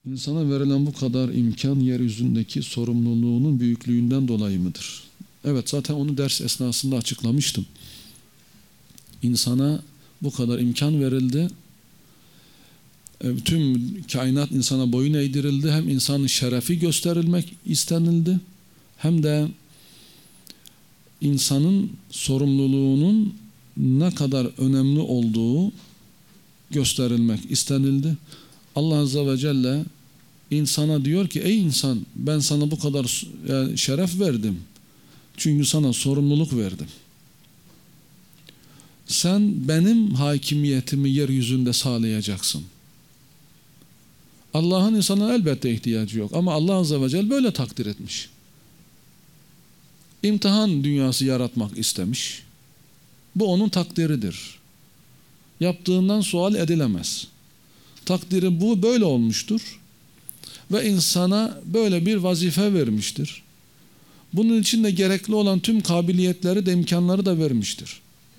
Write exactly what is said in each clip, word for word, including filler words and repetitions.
İnsana verilen bu kadar imkan yeryüzündeki sorumluluğunun büyüklüğünden dolayı mıdır? Evet, zaten onu ders esnasında açıklamıştım. İnsana bu kadar imkan verildi. Tüm kainat insana boyun eğdirildi. Hem insanın şerefi gösterilmek istenildi. Hem de insanın sorumluluğunun ne kadar önemli olduğu gösterilmek istenildi. Allah Azze ve Celle insana diyor ki, ey insan, ben sana bu kadar yani şeref verdim. Çünkü sana sorumluluk verdim. Sen benim hakimiyetimi yeryüzünde sağlayacaksın. Allah'ın insana elbette ihtiyacı yok ama Allah Azze ve Celle böyle takdir etmiş. İmtihan dünyası yaratmak istemiş. Bu onun takdiridir. Yaptığından sual edilemez. Takdiri bu, böyle olmuştur. Ve insana böyle bir vazife vermiştir. Bunun için de gerekli olan tüm kabiliyetleri de imkanları da vermiştir.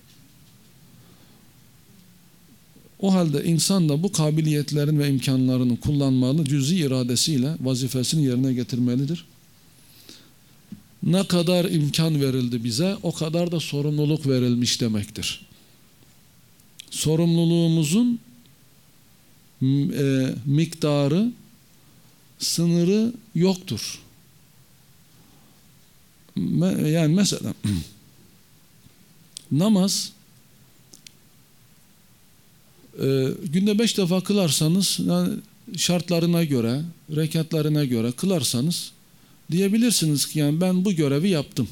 O halde insan da bu kabiliyetlerin ve imkanlarını kullanmalı, cüz-i iradesiyle vazifesini yerine getirmelidir. Ne kadar imkan verildi bize, o kadar da sorumluluk verilmiş demektir. Sorumluluğumuzun e, miktarı, sınırı yoktur. Me, yani mesela namaz e, günde beş defa kılarsanız, yani şartlarına göre, rekatlarına göre kılarsanız diyebilirsiniz ki yani ben bu görevi yaptım.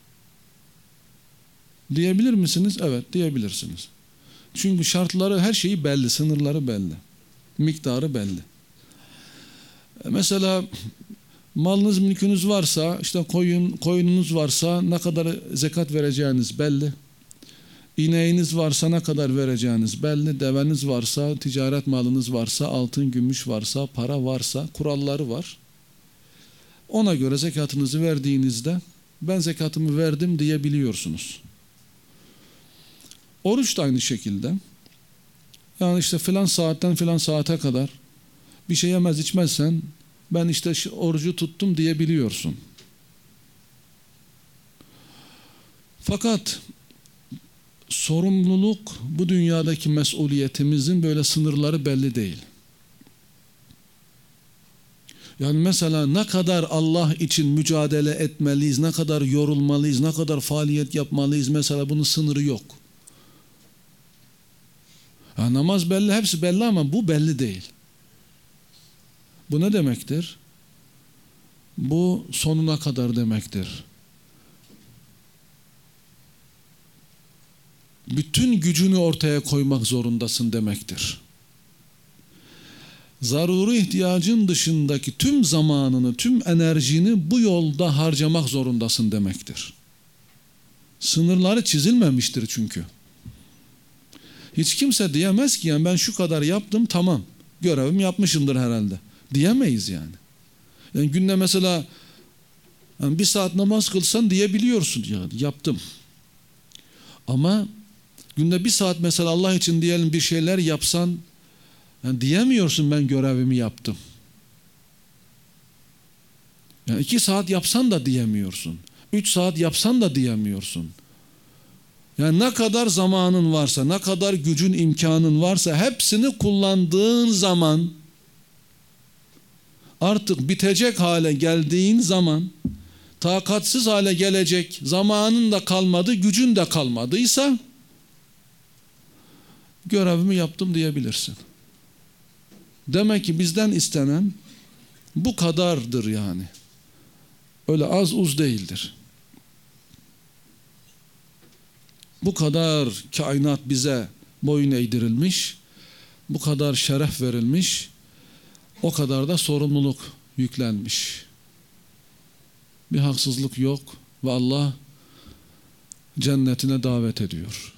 Diyebilir misiniz? Evet, diyebilirsiniz. Çünkü şartları, her şeyi belli, sınırları belli, miktarı belli. Mesela malınız, mülkünüz varsa, işte koyun, koyununuz varsa ne kadar zekat vereceğiniz belli. İneğiniz varsa ne kadar vereceğiniz belli. Deveniz varsa, ticaret malınız varsa, altın, gümüş varsa, para varsa, kuralları var. Ona göre zekatınızı verdiğinizde ben zekatımı verdim diyebiliyorsunuz. Oruç da aynı şekilde. Yani işte filan saatten filan saate kadar bir şey yemez içmezsen ben işte orucu tuttum diyebiliyorsun. Fakat sorumluluk, bu dünyadaki mesuliyetimizin böyle sınırları belli değil. Yani mesela ne kadar Allah için mücadele etmeliyiz, ne kadar yorulmalıyız, ne kadar faaliyet yapmalıyız, mesela bunun sınırı yok. Ya namaz belli, hepsi belli ama bu belli değil. Bu ne demektir? Bu sonuna kadar demektir. Bütün gücünü ortaya koymak zorundasın demektir. Zaruri ihtiyacın dışındaki tüm zamanını, tüm enerjini bu yolda harcamak zorundasın demektir. Sınırları çizilmemiştir çünkü. Hiç kimse diyemez ki yani ben şu kadar yaptım, tamam, görevimi yapmışımdır herhalde. Diyemeyiz yani. Yani günde mesela yani bir saat namaz kılsan diyebiliyorsun yani yaptım. Ama günde bir saat mesela Allah için diyelim bir şeyler yapsan yani diyemiyorsun ben görevimi yaptım. Yani iki saat yapsan da diyemiyorsun. Üç saat yapsan da diyemiyorsun. Yani ne kadar zamanın varsa, ne kadar gücün, imkanın varsa hepsini kullandığın zaman, artık bitecek hale geldiğin zaman, takatsiz hale gelecek zamanın da kalmadı, gücün de kalmadıysa görevimi yaptım diyebilirsin. Demek ki bizden istenen bu kadardır yani. Öyle az uz değildir. Bu kadar kainat bize boyun eğdirilmiş, bu kadar şeref verilmiş, o kadar da sorumluluk yüklenmiş. Bir haksızlık yok ve Allah cennetine davet ediyor.